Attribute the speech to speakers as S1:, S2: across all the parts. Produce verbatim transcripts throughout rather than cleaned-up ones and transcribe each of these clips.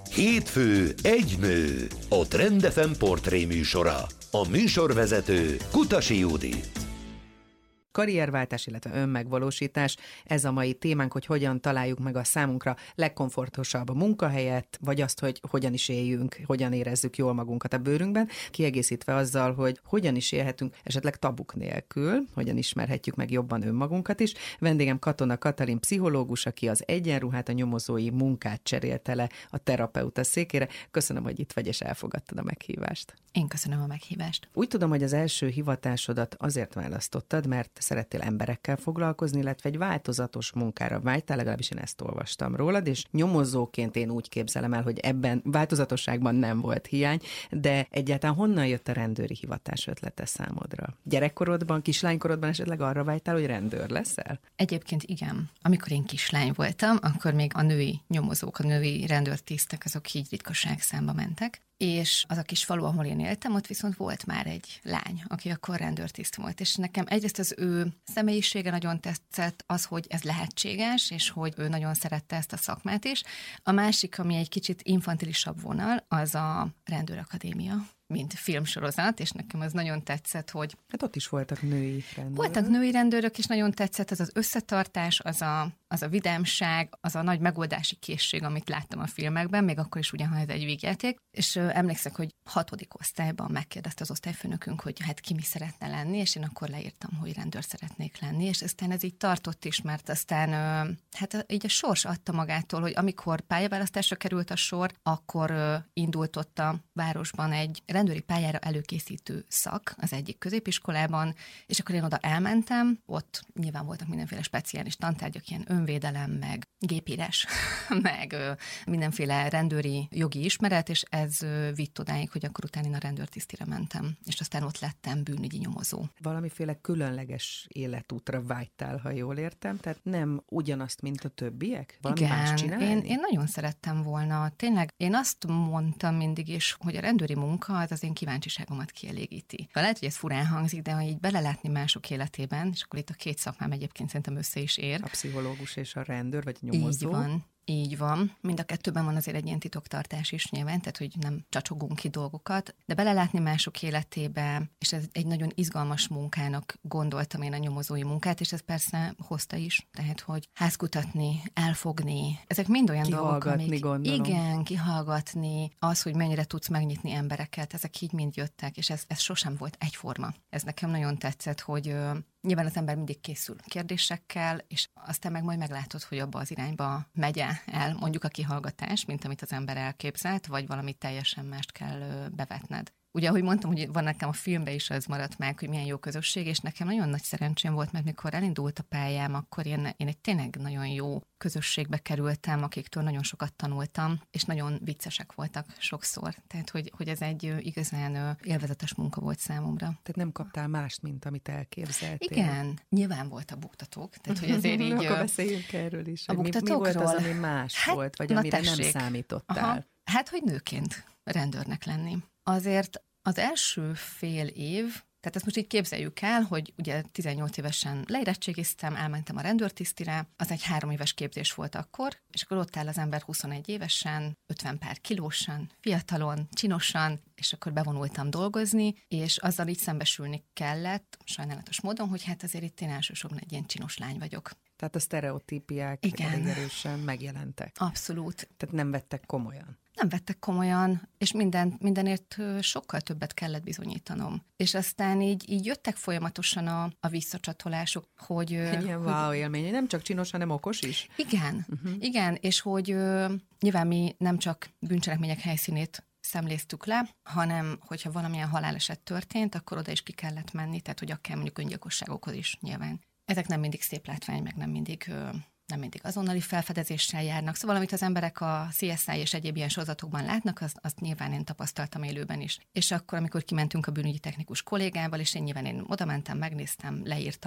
S1: Hétfő egy nő, a Trend ef em portré műsora. A műsorvezető Kutasi Judit.
S2: Karrierváltás, illetve önmegvalósítás, ez a mai témánk, hogy hogyan találjuk meg a számunkra legkomfortosabb a munkahelyet, vagy azt, hogy hogyan is éljünk, hogyan érezzük jól magunkat a bőrünkben, kiegészítve azzal, hogy hogyan is élhetünk esetleg tabuk nélkül, hogyan ismerhetjük meg jobban önmagunkat is. Vendégem Katona Katalin pszichológus, aki az egyenruhát, a nyomozói munkát cserélte le a terapeuta székére. Köszönöm, hogy itt vagy és elfogadtad a meghívást.
S3: Én köszönöm a meghívást.
S2: Úgy tudom, hogy az első hivatásodat azért választottad, mert szerettél emberekkel foglalkozni, illetve egy változatos munkára vágytál, legalábbis én ezt olvastam rólad, és nyomozóként én úgy képzelem el, hogy ebben változatosságban nem volt hiány, de egyáltalán honnan jött a rendőri hivatás ötlete számodra? Gyerekkorodban, kislánykorodban esetleg arra vágytál, hogy rendőr leszel?
S3: Egyébként igen. Amikor én kislány voltam, akkor még a női nyomozók, a női rendőrtisztek, azok így ritkaság számba mentek. És az a kis falu, ahol én éltem, ott viszont volt már egy lány, aki akkor rendőrtiszt volt, és nekem egyrészt az ő személyisége nagyon tetszett, az, hogy ez lehetséges, és hogy ő nagyon szerette ezt a szakmát is. A másik, ami egy kicsit infantilisabb vonal, az a rendőrakadémia, mint filmsorozat, és nekem az nagyon tetszett, hogy...
S2: Hát ott is voltak női rendőrök.
S3: Voltak női rendőrök, és nagyon tetszett az az összetartás, az a, az a vidámság, az a nagy megoldási készség, amit láttam a filmekben, még akkor is ugyan, ha ez egy vígjáték. És ö, emlékszek, hogy hatodik osztályban megkérdezte az osztályfőnökünk, hogy hát ki mi szeretne lenni, és én akkor leírtam, hogy rendőr szeretnék lenni, és aztán ez így tartott is, mert aztán ö, hát így a sors adta magától, hogy amikor pályaválasztásra került a sor, akkor ö, indult ott a városban egy rendőri pályára előkészítő szak az egyik középiskolában, és akkor én oda elmentem, ott nyilván voltak mindenféle speciális tantárgyak, ilyen önvédelem, meg gépírás, meg ö, mindenféle rendőri jogi ismeret, és ez ö, vitt odáig, hogy akkor utána én a rendőrtisztire mentem, és aztán ott lettem bűnügyi nyomozó.
S2: Valamiféle különleges életútra vágytál, ha jól értem, tehát nem ugyanazt, mint a többiek? Valami
S3: Igen,
S2: más csinálni?
S3: én, én nagyon szerettem volna. Tényleg, én azt mondtam mindig is, hogy a rendőri munka az az én kíváncsiságomat kielégíti. Lehet, hogy ez furán hangzik, de ha így belelátni mások életében, és akkor itt a két szakmám egyébként szerintem össze is ér.
S2: A pszichológus és a rendőr, vagy a nyomozó.
S3: Így van. Így van. Mind a kettőben van azért egy ilyen titoktartás is nyilván, tehát hogy nem csacsogunk ki dolgokat, de belelátni mások életébe, és ez egy nagyon izgalmas munkának gondoltam én a nyomozói munkát, és ez persze hozta is, tehát hogy házkutatni, elfogni, ezek mind olyan dolgok, amik...
S2: Gondolom.
S3: Igen, kihallgatni, az, hogy mennyire tudsz megnyitni embereket, ezek így mind jöttek, és ez, ez sosem volt egyforma. Ez nekem nagyon tetszett, hogy nyilván az ember mindig készül kérdésekkel, és aztán meg majd meglátod, hogy abba az irányba megy el mondjuk a kihallgatás, mint amit az ember elképzelt, vagy valami teljesen mást kell bevetned. Ugye, ahogy mondtam, hogy van nekem a filmben is az maradt meg, hogy milyen jó közösség, és nekem nagyon nagy szerencsém volt, mert mikor elindult a pályám, akkor én, én egy tényleg nagyon jó közösségbe kerültem, akiktől nagyon sokat tanultam, és nagyon viccesek voltak sokszor. Tehát, hogy, hogy ez egy igazán élvezetes munka volt számomra.
S2: Tehát nem kaptál mást, mint amit elképzeltél.
S3: Igen, nyilván volt a buktatók. Tehát, hogy azért így...
S2: Akkor beszéljünk erről is.
S3: A
S2: mi, mi volt az, ami más
S3: hát,
S2: volt, vagy amire
S3: tessék.
S2: nem számítottál?
S3: Aha. Hát, hogy nőként rendőrnek lenni. Azért az első fél év, tehát ezt most így képzeljük el, hogy ugye tizennyolc évesen leérettségiztem, elmentem a rendőrtisztire, az egy három éves képzés volt akkor, és akkor ott áll az ember huszonegy évesen, ötven pár kilósan, fiatalon, csinosan, és akkor bevonultam dolgozni, és azzal így szembesülni kellett, sajnálatos módon, hogy hát azért itt én elsősorban egy ilyen csinos lány vagyok.
S2: Tehát a sztereotípiák elég erősen megjelentek.
S3: Abszolút.
S2: Tehát nem vettek komolyan.
S3: Nem vettek komolyan, és minden, mindenért sokkal többet kellett bizonyítanom. És aztán így, így jöttek folyamatosan a, a visszacsatolások, hogy...
S2: Egy ilyen
S3: hogy,
S2: wow élmény, nem csak csinos, hanem okos is?
S3: Igen, uh-huh. igen, és hogy ö, nyilván mi nem csak bűncselekmények helyszínét szemléztük le, hanem hogyha valamilyen haláleset történt, akkor oda is ki kellett menni, tehát hogy akár mondjuk öngyilkosságokhoz is nyilván. Ezek nem mindig szép látvány, meg nem mindig... Ö, nem mindig azonnali felfedezéssel járnak. Szóval, amit az emberek a C S I és egyéb ilyen sorozatokban látnak, azt, azt nyilván én tapasztaltam élőben is. És akkor, amikor kimentünk a bűnügyi technikus kollégával, és én nyilván én oda mentem, megnéztem, leírtam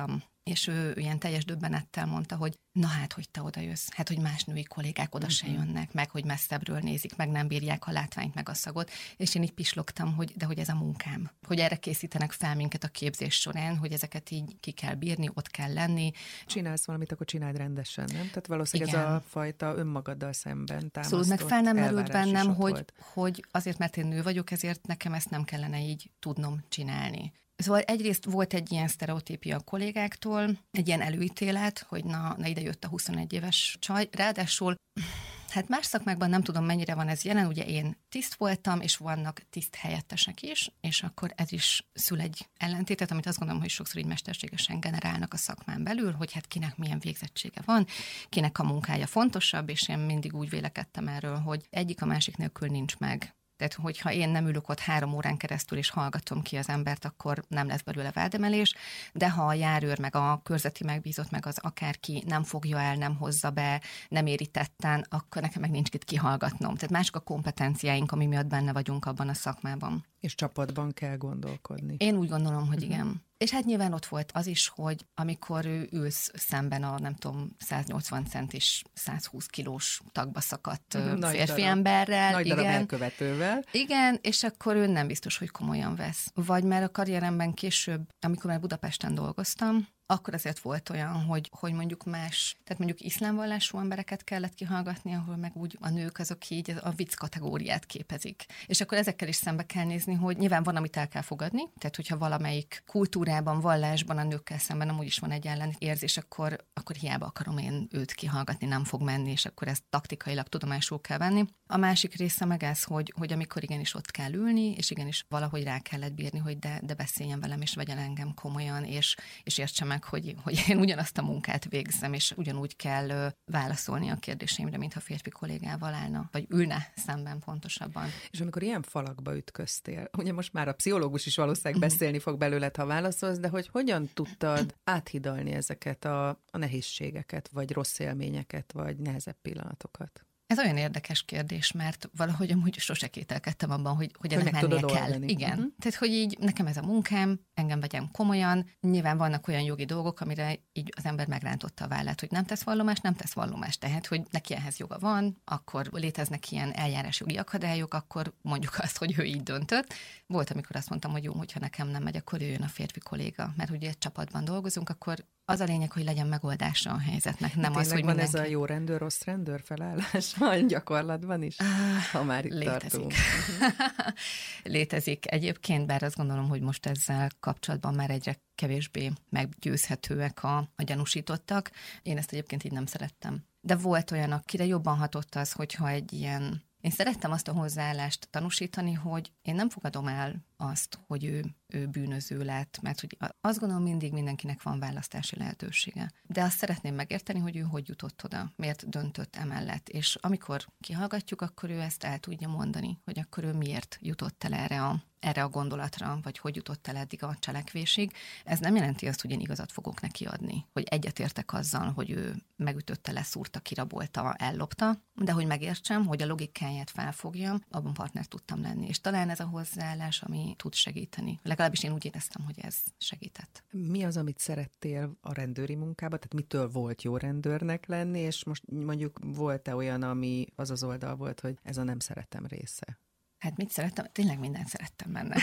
S3: és ő ilyen teljes döbbenettel mondta, hogy na hát, hogy te oda jössz, hát, hogy más női kollégák oda se jönnek, meg, hogy messzebbről nézik, meg nem bírják a látványt, meg a szagot, és én így pislogtam, hogy de hogy ez a munkám, hogy erre készítenek fel minket a képzés során, hogy ezeket így ki kell bírni, ott kell lenni.
S2: Csinálsz valamit, akkor csináld rendesen, nem? Tehát valószínűleg
S3: Igen.
S2: ez a fajta önmagaddal szemben támasztott
S3: Szóval meg fel nem merült bennem, hogy,
S2: volt.
S3: hogy azért, mert én nő vagyok, ezért nekem ezt nem kellene így tudnom csinálni. Szóval egyrészt volt egy ilyen sztereotípia a kollégáktól, egy ilyen előítélet, hogy na, na ide jött a huszonegy éves csaj. Ráadásul, hát más szakmákban nem tudom, mennyire van ez jelen, ugye én tiszt voltam, és vannak tiszt helyettesek is, és akkor ez is szül egy ellentétet, amit azt gondolom, hogy sokszor így mesterségesen generálnak a szakmán belül, hogy hát kinek milyen végzettsége van, kinek a munkája fontosabb, és én mindig úgy vélekedtem erről, hogy egyik a másik nélkül nincs meg. Tehát, hogyha én nem ülök ott három órán keresztül, és hallgatom ki az embert, akkor nem lesz belőle vádemelés, de ha a járőr, meg a körzeti megbízott, meg az akárki nem fogja el, nem hozza be, nem éri tetten, akkor nekem meg nincs itt kihallgatnom. Tehát mások a kompetenciáink, ami miatt benne vagyunk abban a szakmában.
S2: És csapatban kell gondolkodni.
S3: Én úgy gondolom, hogy igen. És hát nyilván ott volt az is, hogy amikor ülsz szemben a, nem tudom, száznyolcvan cent és százhúsz kilós tagba szakadt
S2: Nagy
S3: férfi
S2: darab.
S3: emberrel.
S2: Nagy
S3: igen,
S2: darab elkövetővel.
S3: Igen, és akkor ő nem biztos, hogy komolyan vesz. Vagy már a karrieremben később, amikor már Budapesten dolgoztam, akkor azért volt olyan, hogy, hogy mondjuk más, tehát mondjuk iszlámvallású embereket kellett kihallgatni, ahol meg úgy a nők azok így a vicc kategóriát képezik. És akkor ezekkel is szembe kell nézni, hogy nyilván van, amit el kell fogadni, tehát hogyha valamelyik kultúrában, vallásban a nőkkel szemben amúgy is van egy ellenérzés, akkor, akkor hiába akarom én őt kihallgatni, nem fog menni, és akkor ezt taktikailag tudomásul kell venni. A másik része meg ez, hogy, hogy amikor igenis ott kell ülni, és igenis valahogy rá kellett bírni, hogy de, de beszéljen velem, és vegyen engem komolyan, és, és értse meg, hogy, hogy én ugyanazt a munkát végzem, és ugyanúgy kell ö, válaszolni a kérdéseimre, mintha férfi kollégával állna, vagy ülne szemben pontosabban.
S2: És amikor ilyen falakba ütköztél, ugye most már a pszichológus is valószínűleg beszélni fog belőled, ha válaszolsz, de hogy hogyan tudtad áthidalni ezeket a, a nehézségeket, vagy rossz élményeket, vagy nehezebb pillanatokat?
S3: Ez olyan érdekes kérdés, mert valahogy amúgy sose kételkedtem abban, hogy, hogy ennek
S2: hogy
S3: mennie kell.
S2: Oldani.
S3: Igen. Uh-huh. Tehát, hogy így nekem ez a munkám, engem vegyem komolyan. Nyilván vannak olyan jogi dolgok, amire így az ember megrántotta a vállát, hogy nem tesz vallomást, nem tesz vallomást. Tehát, hogy neki ehhez joga van, akkor léteznek ilyen eljárásjogi akadályok, akkor mondjuk azt, hogy ő így döntött. Volt, amikor azt mondtam, hogy jó, hogyha nekem nem megy, akkor jöjjön a férfi kolléga, mert ugye egy csapatban dolgozunk, akkor az a lényeg, hogy legyen megoldása a helyzetnek, nem az, hogy
S2: van
S3: mindenki...
S2: ez a jó rendőr, rossz rendőr felállás van gyakorlatban is, ha már itt
S3: létezik.
S2: tartunk.
S3: Létezik egyébként, bár azt gondolom, hogy most ezzel kapcsolatban már egyre kevésbé meggyőzhetőek a, a gyanúsítottak. Én ezt egyébként így nem szerettem. De volt olyan, akire jobban hatott az, hogyha egy ilyen... Én szerettem azt a hozzáállást tanúsítani, hogy én nem fogadom el azt, hogy ő, ő bűnöző lett, mert hogy azt gondolom, mindig mindenkinek van választási lehetősége. De azt szeretném megérteni, hogy ő hogy jutott oda, miért döntött emellett. És amikor kihallgatjuk, akkor ő ezt el tudja mondani, hogy akkor ő miért jutott el erre a, erre a gondolatra, vagy hogy jutott el eddig a cselekvésig. Ez nem jelenti azt, hogy én igazat fogok neki adni, hogy egyetértek azzal, hogy ő megütötte, leszúrta, kirabolta, ellopta, de hogy megértsem, hogy a logikáját felfogjam, abban partner tudtam lenni. És talán ez a hozzáállás, ami tud segíteni. Legalábbis én úgy éreztem, hogy ez segített.
S2: Mi az, amit szerettél a rendőri munkában? Tehát mitől volt jó rendőrnek lenni, és most mondjuk volt-e olyan, ami az az oldal volt, hogy ez a nem szeretem része?
S3: Hát mit szerettem? Tényleg mindent szerettem benne.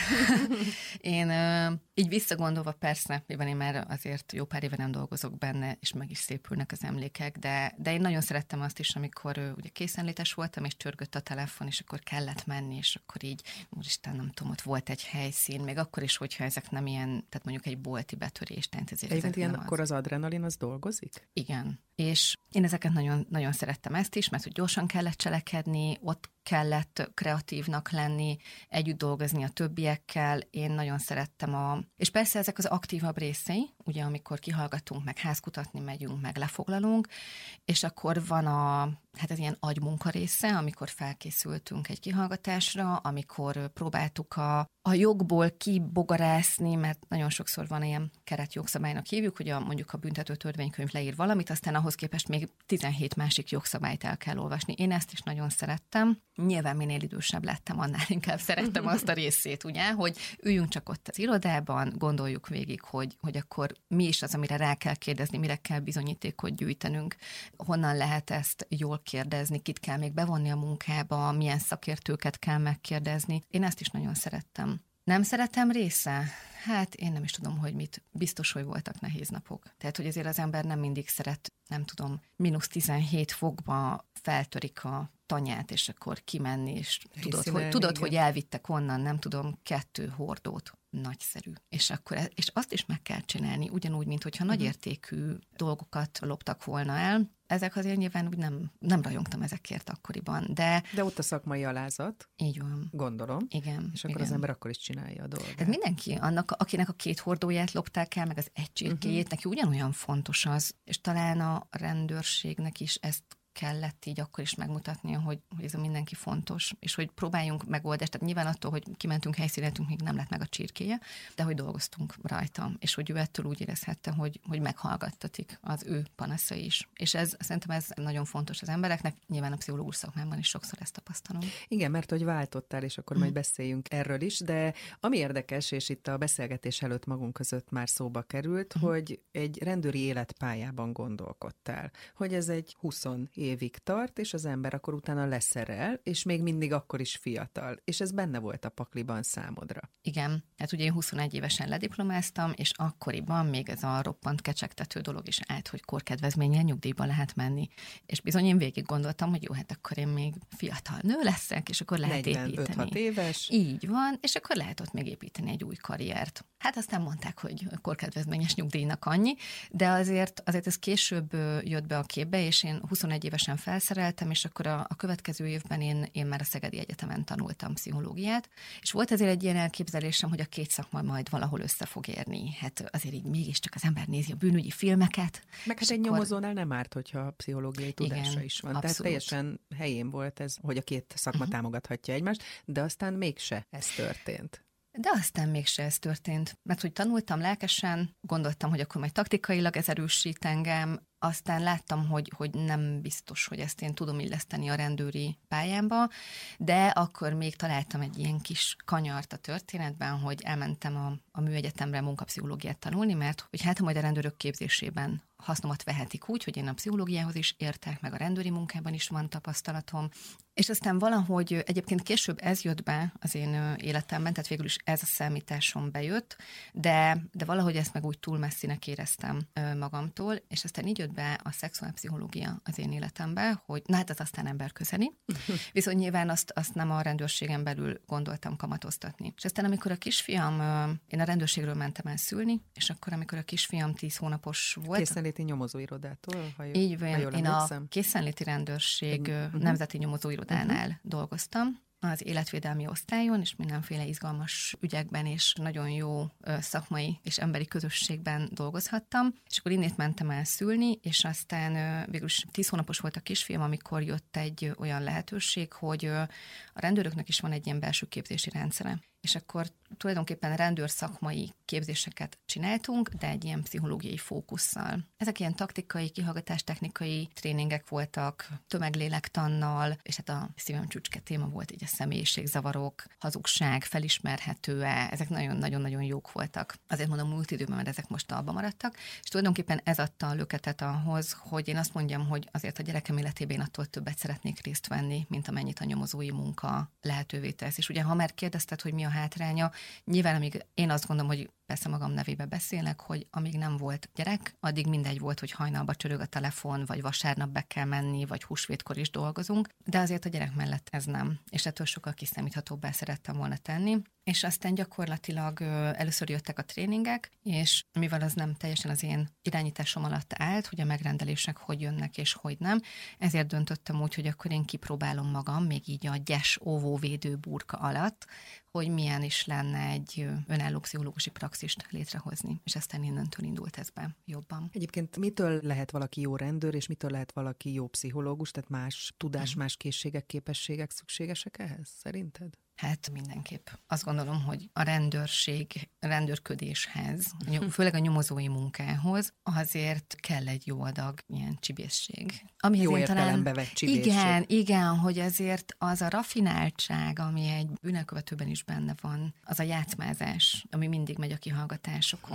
S3: Én ö, így visszagondolva persze, mivel én már azért jó pár éve nem dolgozok benne, és meg is szépülnek az emlékek, de, de én nagyon szerettem azt is, amikor ö, ugye készenlétes voltam, és csörgött a telefon, és akkor kellett menni, és akkor így, úristen, nem tudom, ott volt egy helyszín, még akkor is, hogyha ezek nem ilyen, tehát mondjuk egy bolti betörés.
S2: Egyébként ilyen, az. Akkor az adrenalin az dolgozik?
S3: Igen. És én ezeket nagyon, nagyon szerettem ezt is, mert hogy gyorsan kellett cselekedni, ott kellett kreatívnak lenni, együtt dolgozni a többiekkel. Én nagyon szerettem a... És persze ezek az aktívabb részei, ugye amikor kihallgatunk, meg házkutatni megyünk, meg lefoglalunk, és akkor van a... Hát ez ilyen agymunka része, amikor felkészültünk egy kihallgatásra, amikor próbáltuk a, a jogból kibogarászni, mert nagyon sokszor van ilyen keretjogszabálynak hívjuk, hogy a, mondjuk a büntető törvénykönyv leír valamit, aztán ahhoz képest még tizenhét másik jogszabályt el kell olvasni. Én ezt is nagyon szerettem. Nyilván minél idősebb lettem, annál inkább szerettem azt a részét, ugye, hogy üljünk csak ott az irodában, gondoljuk végig, hogy, hogy akkor akkor mi is az, amire rá kell kérdezni, mire kell bizonyítékot gyűjtenünk, honnan lehet ezt jól kérdezni, kit kell még bevonni a munkába, milyen szakértőket kell megkérdezni. Én ezt is nagyon szerettem. Nem szeretem része? Hát én nem is tudom, hogy mit. Biztos, hogy voltak nehéz napok. Tehát, hogy azért az ember nem mindig szeret, nem tudom, mínusz tizenhét fokba feltörik a tanyát, és akkor kimenni, és tudod, hogy, tudod hogy elvittek onnan, nem tudom, kettő hordót. Nagyszerű. És akkor e- és azt is meg kell csinálni, ugyanúgy, mint hogyha uh-huh. nagyértékű dolgokat loptak volna el. Ezek azért nyilván úgy nem, nem rajongtam ezekért akkoriban, de...
S2: De ott a szakmai alázat.
S3: Így van.
S2: Gondolom.
S3: Igen.
S2: És akkor
S3: igen.
S2: az ember akkor is csinálja a dolgát.
S3: Hát mindenki, annak, akinek a két hordóját lopták el, meg az egy csirkéjét, uh-huh. neki ugyanolyan fontos az, és talán a rendőrségnek is ezt kellett így akkor is megmutatnia, hogy, hogy ez a mindenki fontos, és hogy próbáljunk megoldást. Tehát nyilván attól, hogy kimentünk, helyszíneltünk, még nem lett meg a csirkéje, de hogy dolgoztunk rajta, és hogy ő ettől úgy érezhette, hogy, hogy meghallgattatik az ő panaszai is. És ez szerintem ez nagyon fontos az embereknek, nyilván a pszichológus szakmában is sokszor ezt tapasztalom.
S2: Igen, mert hogy váltottál, és akkor mm. majd beszéljünk erről is, de ami érdekes, és itt a beszélgetés előtt magunk között már szóba került, mm. hogy egy rendőri életpályában gondolkodtál, hogy ez egy húsz évig tart, és az ember akkor utána leszerel, és még mindig akkor is fiatal. És ez benne volt a pakliban számodra.
S3: Igen, hát ugye én huszonegy évesen lediplomáztam, és akkoriban még ez a roppant kecsegtető dolog is állt, hogy korkedvezménnyel nyugdíjba lehet menni. És bizony én végig gondoltam, hogy jó, hát akkor én még fiatal nő leszek, és akkor lehet építeni.
S2: negyvenöt-hat éves.
S3: Így van, és akkor lehet ott még építeni egy új karriert. Hát aztán mondták, hogy korkedvezményes nyugdíjnak annyi, de azért, azért ez később jött be a képbe, és én huszonegy évesen felszereltem, és akkor a, a következő évben én, én már a Szegedi Egyetemen tanultam pszichológiát, és volt azért egy ilyen elképzelésem, hogy a két szakma majd valahol össze fog érni. Hát azért így mégiscsak az ember nézi a bűnügyi filmeket.
S2: Meg hát egy akkor... nyomozónál nem árt, hogyha pszichológiai tudása igen, is van. Abszolút. Tehát teljesen helyén volt ez, hogy a két szakma uh-huh. támogathatja egymást, de aztán mégse ez történt.
S3: De aztán mégse ez történt, mert hogy tanultam lelkesen, gondoltam, hogy akkor majd taktikailag ez erősít engem, aztán láttam, hogy, hogy nem biztos, hogy ezt én tudom illeszteni a rendőri pályámba, de akkor még találtam egy ilyen kis kanyart a történetben, hogy elmentem a, a műegyetemre munkapszichológiát tanulni, mert hogy hát majd a rendőrök képzésében hasznomat vehetik úgy, hogy én a pszichológiához is értek, meg a rendőri munkában is van tapasztalatom, és aztán valahogy egyébként később ez jött be az én életemben, tehát végül is ez a számításom bejött, de, de valahogy ezt meg úgy túl messzinek éreztem magamtól, és aztán így jött be a szexuálpszichológia az én életembe, hogy na hát az aztán emberközeli, viszont nyilván azt, azt nem a rendőrségen belül gondoltam kamatoztatni. És aztán amikor a kisfiam, én a rendőrségről mentem el szülni, és akkor amikor a kisfiam tíz hónapos volt.
S2: Készenléti nyomozóirodától, ha,
S3: így van,
S2: ha jól
S3: én
S2: emlékszem.
S3: a készenléti rendőrség
S2: uh-huh.
S3: nemzeti nyomozóirodánál uh-huh. dolgoztam, az életvédelmi osztályon, és mindenféle izgalmas ügyekben, és nagyon jó szakmai és emberi közösségben dolgozhattam. És akkor innét mentem el szülni, és aztán végül is tíz hónapos volt a kisfiam, amikor jött egy olyan lehetőség, hogy a rendőröknek is van egy ilyen belső képzési rendszere. És akkor tulajdonképpen rendőr szakmai képzéseket csináltunk, de egy ilyen pszichológiai fókusszal. Ezek ilyen taktikai, kihallgatástechnikai tréningek voltak, tömeglélektannal, és hát a szívem csücske téma volt így a személyiségzavarok, hazugság, felismerhető-e, ezek nagyon-nagyon-nagyon jók voltak. Azért mondom múlt időben, mert ezek most abba maradtak, és tulajdonképpen ez adta a löketet ahhoz, hogy én azt mondjam, hogy azért a gyerekem életében én attól többet szeretnék részt venni, mint amennyit a nyomozói munka lehetővé tesz. És ugye, ha már kérdezted, hogy mi a hátránya, nyilván amíg én azt gondolom, hogy persze magam nevébe beszélek, hogy amíg nem volt gyerek, addig mindegy volt, hogy hajnalba csörög a telefon, vagy vasárnap be kell menni, vagy húsvétkor is dolgozunk, de azért a gyerek mellett ez nem. És ettől sokkal kiszámíthatóbbá szerettem volna tenni. És aztán gyakorlatilag először jöttek a tréningek, és mivel az nem teljesen az én irányításom alatt állt, hogy a megrendelések hogy jönnek és hogy nem, ezért döntöttem úgy, hogy akkor én kipróbálom magam, még így a gyes óvóvédő burka alatt, hogy milyen is lenne egy önálló pszichológusi praxist létrehozni. És aztán innentől indult ez be jobban.
S2: Egyébként mitől lehet valaki jó rendőr, és mitől lehet valaki jó pszichológus? Tehát más tudás, más készségek, képességek szükségesek ehhez, szerinted?
S3: Hát mindenképp. Azt gondolom, hogy a rendőrség, a rendőrködéshez, főleg a nyomozói munkához azért kell egy jó adag ilyen csibészség. Ami
S2: jó értelembe vett csibészség.
S3: Igen, igen, hogy azért az a rafináltság, ami egy bűnelkövetőben is benne van, az a játszmázás, ami mindig megy a kihallgatásokon.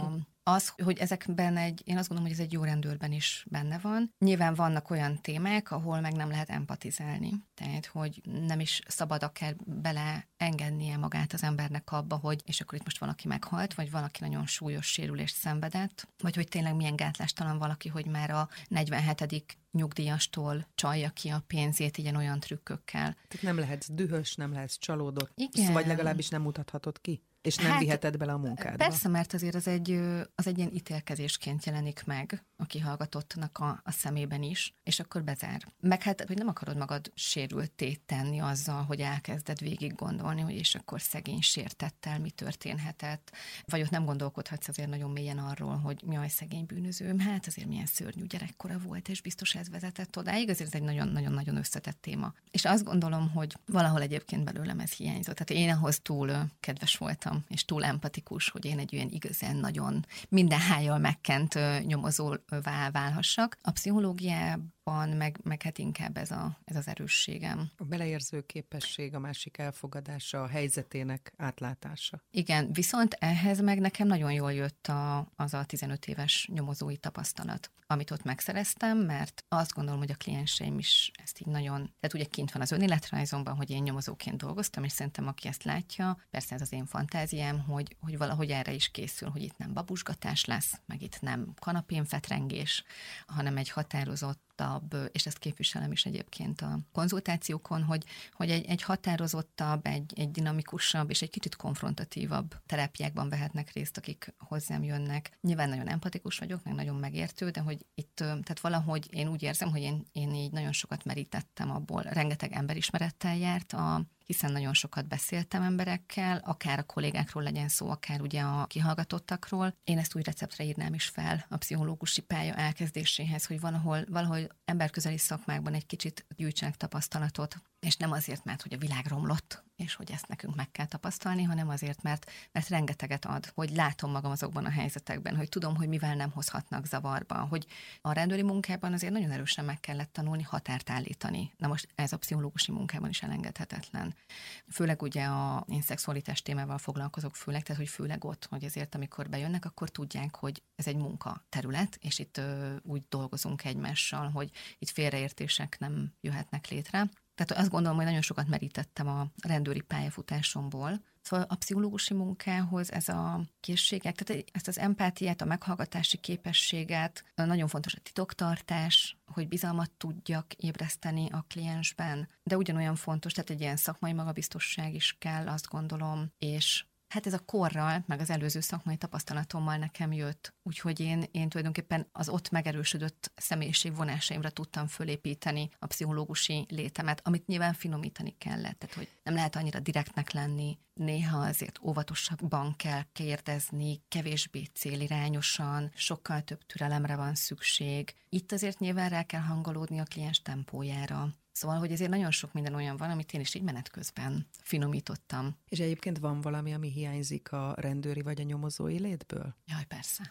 S3: Az, hogy ezekben egy, én azt gondolom, hogy ez egy jó rendőrben is benne van. Nyilván vannak olyan témák, ahol meg nem lehet empatizálni. Tehát, hogy nem is szabad akár beleengednie magát az embernek abba, hogy és akkor itt most valaki meghalt, vagy valaki nagyon súlyos sérülést szenvedett, vagy hogy tényleg milyen gátlástalan valaki, hogy már a negyvenhetedik nyugdíjastól csalja ki a pénzét ilyen-olyan trükkökkel.
S2: Tehát nem lehetsz dühös, nem lehetsz csalódott,
S3: Igen.
S2: vagy legalábbis nem mutathatod ki, és nem hát, viheted bele a munkádba.
S3: Persze, mert azért az egy, az egy ilyen ítélkezésként jelenik meg a kihallgatottnak a, a szemében is, és akkor bezár. Meg hát, hogy nem akarod magad sérültét tenni azzal, hogy elkezded végig gondolni, hogy és akkor szegény sértettel mi történhetett, vagy ott nem gondolkodhatsz azért nagyon mélyen arról, hogy jaj, szegény bűnözőm, hát azért milyen szörnyű gyerekkora volt, és biztos ez vezetett odáig, azért ez egy nagyon-nagyon összetett téma. És azt gondolom, hogy valahol egyébként belőlem ez hiányzott. Tehát én ahhoz túl kedves voltam, és túl empatikus, hogy én egy olyan igazán nagyon minden hájjal megkent nyomozóvá válhassak. A pszichológiában meg, meg hát inkább ez, a, ez az erősségem.
S2: A beleérző képesség, a másik elfogadása, a helyzetének átlátása.
S3: Igen, viszont ehhez meg nekem nagyon jól jött a, az a tizenöt éves nyomozói tapasztalat, amit ott megszereztem, mert azt gondolom, hogy a klienseim is ezt így nagyon, tehát ugye kint van az önéletrajzomban, hogy én nyomozóként dolgoztam, és szerintem aki ezt látja, persze ez az én fantáziám, hogy, hogy valahogy erre is készül, hogy itt nem babusgatás lesz, meg itt nem kanapén fetrengés, hanem egy határozott, és ezt képviselem is egyébként a konzultációkon, hogy, hogy egy, egy határozottabb, egy, egy dinamikusabb és egy kicsit konfrontatívabb terápiákban vehetnek részt, akik hozzám jönnek. Nyilván nagyon empatikus vagyok, meg nagyon megértő, de hogy itt, tehát valahogy én úgy érzem, hogy én, én így nagyon sokat merítettem abból, rengeteg emberismerettel járt, a, hiszen nagyon sokat beszéltem emberekkel, akár a kollégákról legyen szó, akár ugye a kihallgatottakról. Én ezt úgy receptre írnám is fel a pszichológusi pálya elkezdéséhez, hogy valahol, valahol emberközeli szakmákban egy kicsit gyűjtsenek tapasztalatot, és nem azért, mert hogy a világ romlott, és hogy ezt nekünk meg kell tapasztalni, hanem azért, mert, mert rengeteget ad, hogy látom magam azokban a helyzetekben, hogy tudom, hogy mivel nem hozhatnak zavarba, hogy a rendőri munkában azért nagyon erősen meg kellett tanulni határt állítani. Na most ez a pszichológusi munkában is elengedhetetlen. Főleg ugye a, én szexualitás témával foglalkozok főleg, tehát hogy főleg ott, hogy ezért amikor bejönnek, akkor tudják, hogy ez egy munkaterület, és itt ö, úgy dolgozunk egymással, hogy itt félreértések nem jöhetnek létre. Tehát azt gondolom, hogy nagyon sokat merítettem a rendőri pályafutásomból. Szóval a pszichológusi munkához ez a készségek, tehát ezt az empátiát, a meghallgatási képességet, nagyon fontos a titoktartás, hogy bizalmat tudjak ébreszteni a kliensben, de ugyanolyan fontos, tehát egy ilyen szakmai magabiztosság is kell, azt gondolom, és hát ez a korral, meg az előző szakmai tapasztalatommal nekem jött. Úgyhogy én, én tulajdonképpen az ott megerősödött személyiségvonásaimra tudtam fölépíteni a pszichológusi létemet, amit nyilván finomítani kellett. Tehát, hogy nem lehet annyira direktnek lenni, néha azért óvatosabban kell kérdezni, kevésbé célirányosan, sokkal több türelemre van szükség. Itt azért nyilván rá kell hangolódni a kliens tempójára. Szóval, hogy ezért nagyon sok minden olyan van, amit én is így menet közben finomítottam.
S2: És egyébként van valami, ami hiányzik a rendőri vagy a nyomozói létből?
S3: Jaj, persze.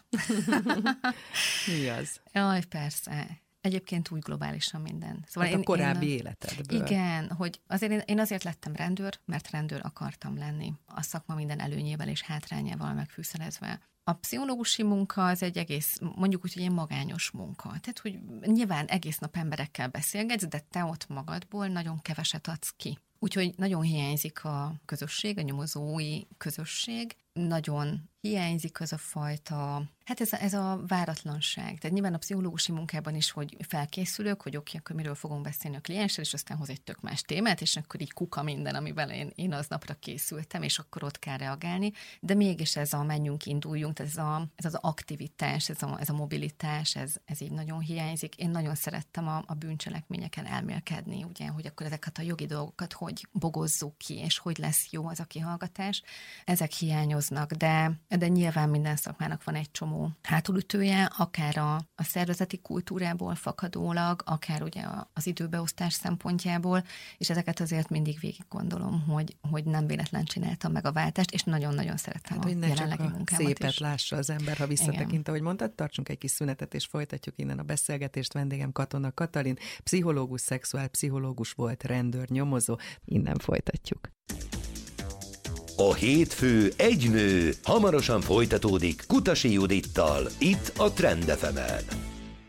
S2: Mi az?
S3: Jaj, persze. Egyébként úgy globálisan minden.
S2: Szóval hát én, a korábbi én, életedből.
S3: Igen, hogy azért én, én azért lettem rendőr, mert rendőr akartam lenni. A szakma minden előnyével és hátrányával megfűszerezve. A pszichológusi munka az egy egész, mondjuk úgy, hogy egy magányos munka. Tehát, hogy nyilván egész nap emberekkel beszélgetsz, de te ott magadból nagyon keveset adsz ki. Úgyhogy nagyon hiányzik a közösség, a nyomozói közösség, nagyon hiányzik az a fajta, hát ez a, ez a váratlanság. Tehát nyilván a pszichológusi munkában is, hogy felkészülök, hogy oké, akkor miről fogunk beszélni a klienssel, és aztán hoz egy tök más témát, és akkor így kuka minden, amivel én, én aznapra készültem, és akkor ott kell reagálni. De mégis ez a menjünk, induljunk, tehát ez, a, ez az aktivitás, ez a, ez a mobilitás, ez, ez így nagyon hiányzik. Én nagyon szerettem a, a bűncselekményeken elmélkedni, ugye, hogy akkor ezeket a jogi dolgokat hogy bogozzuk ki, és hogy lesz jó az a kihallgatás. Ezek hiányoznak, de de nyilván minden szakmának van egy csomó hátulütője, akár a, a szervezeti kultúrából fakadólag, akár ugye az időbeosztás szempontjából, és ezeket azért mindig végig gondolom, hogy, hogy nem véletlen csináltam meg a váltást, és nagyon-nagyon szerettem hát, a jelenlegi munkámat
S2: szépet
S3: is.
S2: Lássa az ember, ha visszatekint, ahogy mondtad, tartsunk egy kis szünetet, és folytatjuk innen a beszélgetést. Vendégem Katona Katalin, pszichológus, szexuálpszichológus volt, rendőr, nyomozó. Innen folytatjuk.
S1: A hétfő egy nő hamarosan folytatódik Kutasi Judittal, itt a Trend ef emen.